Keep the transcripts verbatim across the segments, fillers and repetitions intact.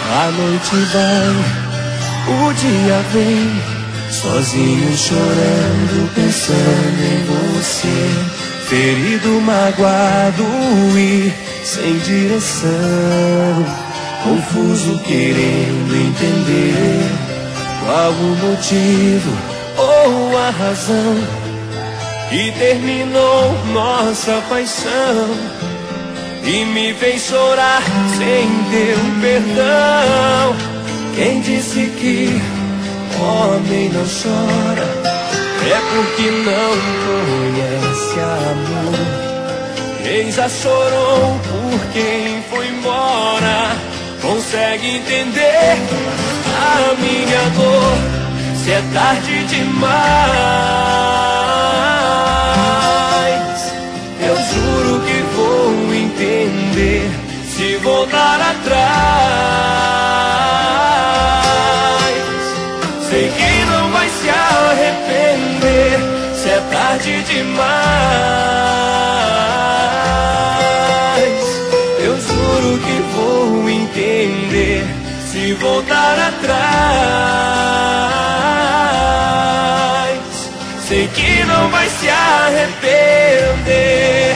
A noite vai, o dia vem, sozinho chorando, pensando em você. Ferido, magoado e sem direção, confuso, querendo entender qual o motivo ou a razão que terminou nossa paixão e me fez chorar sem ter um perdão. Quem disse que homem não chora é porque não conhece amor. Quem já chorou por quem foi embora consegue entender a minha dor. Se é tarde demais, eu juro que vou entender se voltar atrás. Sei que não vai se arrepender se é tarde demais. Eu juro que vou entender se voltar atrás. Sei que não vai se arrepender.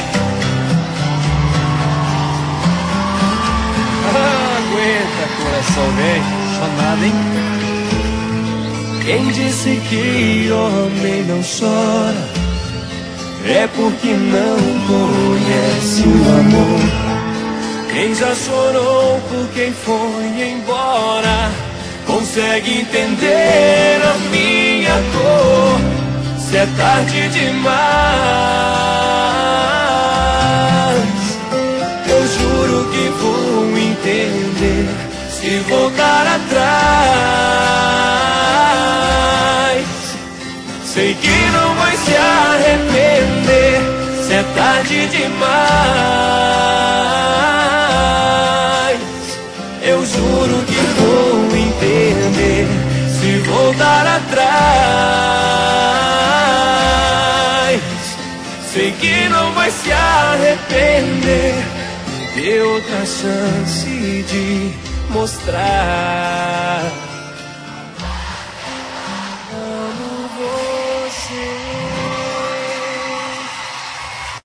Ah, aguenta, coração, vem. Só nada, hein? Quem disse que homem não chora é porque não conhece o amor. Quem já chorou por quem foi embora consegue entender a minha dor. Se é tarde demais, eu juro que vou entender se voltar atrás. Sei que não vai se arrepender se é tarde demais. Eu juro que vou entender se voltar atrás. Sei que não vai se arrepender. Me dê outra chance de mostrar